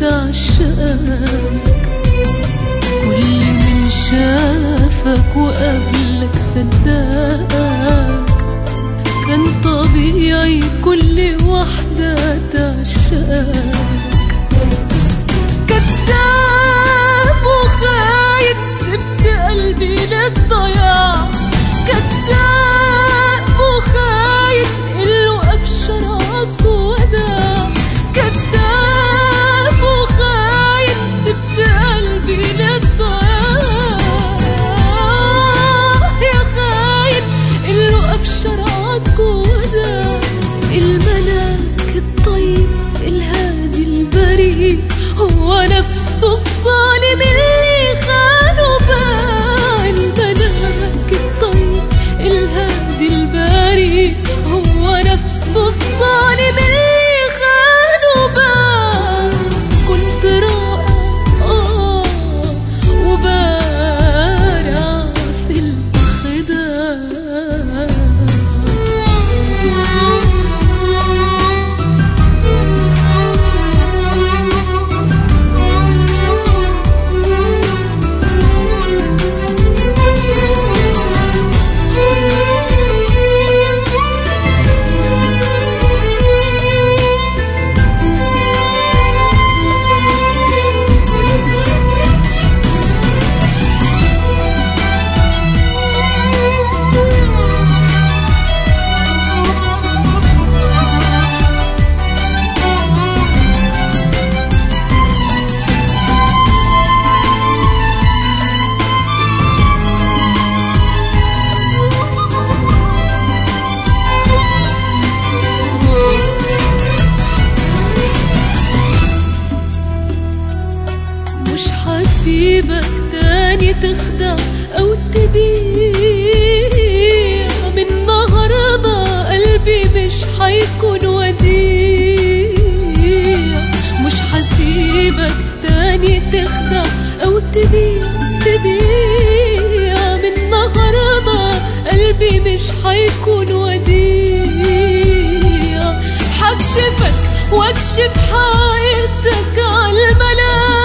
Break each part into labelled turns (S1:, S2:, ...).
S1: عشقك. كل من شافك وقبلك صدقك، كان طبيعي كل وحدة تعشقك. كذاب وخاين سبت قلبي للضياع، كذاب وخاين اللي وقف شرعك ووداع. كذاب وخاين سبت قلبي للضياع، يا خاين اللي وقف شرعك ووداع. الملاك الطيب الهادي البريء هو نفسه الظالم اللي خان وباع. الملاك الطيب الهادي البريء هو نفسه الظالم اللي خان وباع. كنت رائع وبارع في الخداع. هسيبك تاني تخدع أو تبيع. من النهاردة قلبي مش حيكون وديع. مش هسيبك تاني تخدع أو تبيع. من النهاردة قلبي مش حيكون وديع. حكشفك واكشف حقيقتك عالملاك.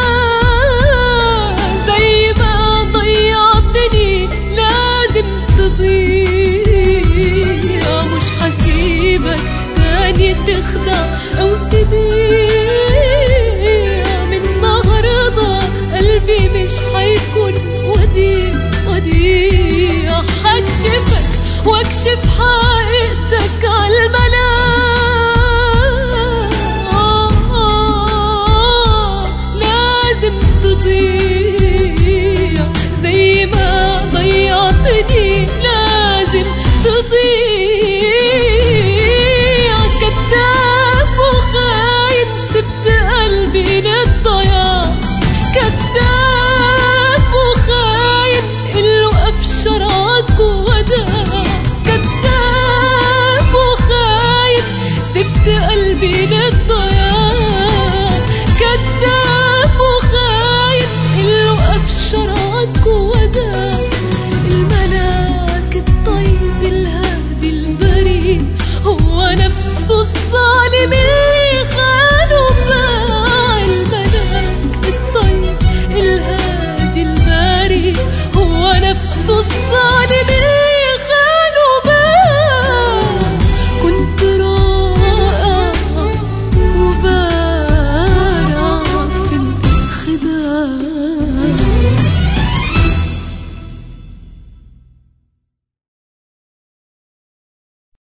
S1: مش هسيبك تاني تخدع أو تبيع. من النهاردة قلبي مش حيكون وديع. هكشفك واكشف حقيقتك عالملاك. لازم تضيع زي ما ضيعتني، لازم تضيع. كذاب وخاين سبت قلبي للضياع. كذاب وخاين اللي وقف شرعك ووداع. كذاب وخاين سبت قلبي للضياع. كذاب وخاين اللي وقف شرعك ووداع. الملاك الطيب الهادي البريء هو نفسه